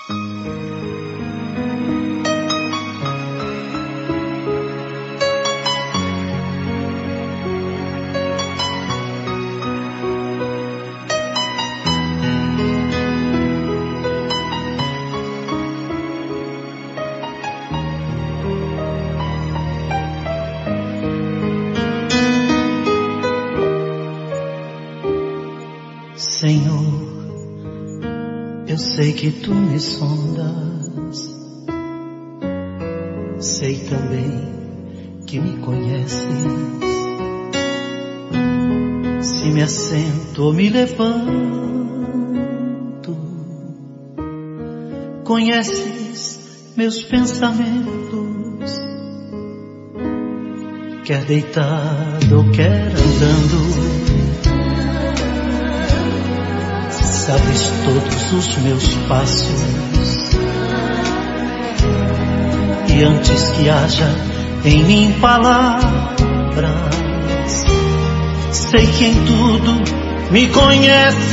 Senhor, eu sei que tu me sondas, sei também que me conheces. Se me assento ou me levanto, conheces meus pensamentos, quer deitado ou quer andando. Sabes todos os meus passos, e antes que haja em mim palavras, sei que em tudo me conheces.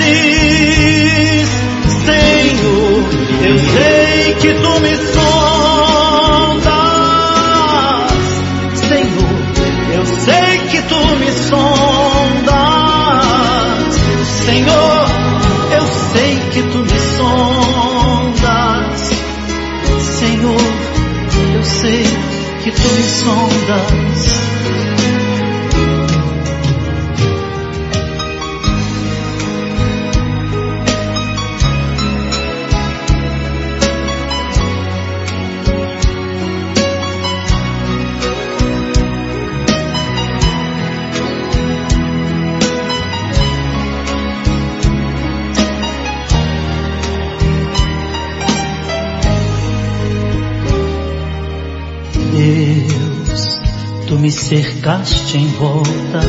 Senhor, eu sei que tu me sondas. Senhor, eu sei que tu me sondas. Senhor, eu sei que tu me sondas. Senhor, eu sei que tu me sondas. Deus, tu me cercaste em volta,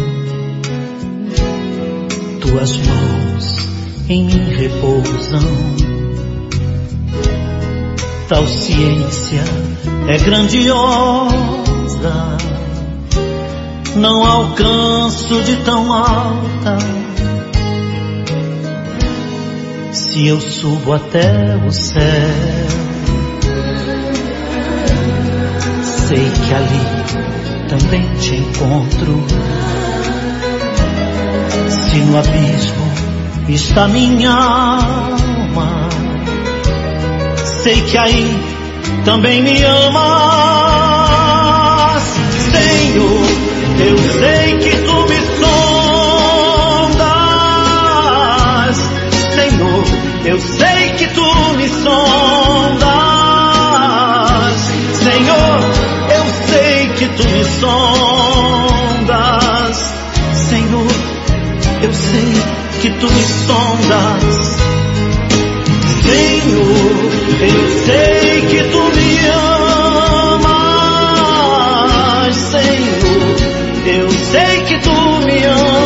tuas mãos em mim repousam. Tal ciência é grandiosa, não alcanço de tão alta. Se eu subo até o céu, sei que ali também te encontro. Se no abismo está minha alma, sei que aí também me amas. Senhor, eu sei que tu me sondas. Senhor, eu sei que tu me sondas. Senhor, eu sei que tu me sondas. Senhor, eu sei que tu me sondas. Senhor, eu sei que tu me amas. Senhor, eu sei que tu me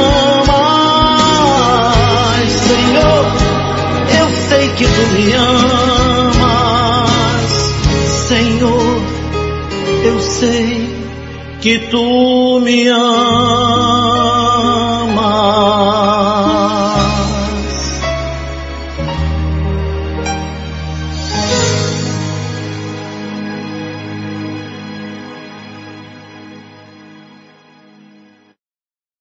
amas. Senhor, eu sei que tu me amas. Senhor, eu sei que tu me amas.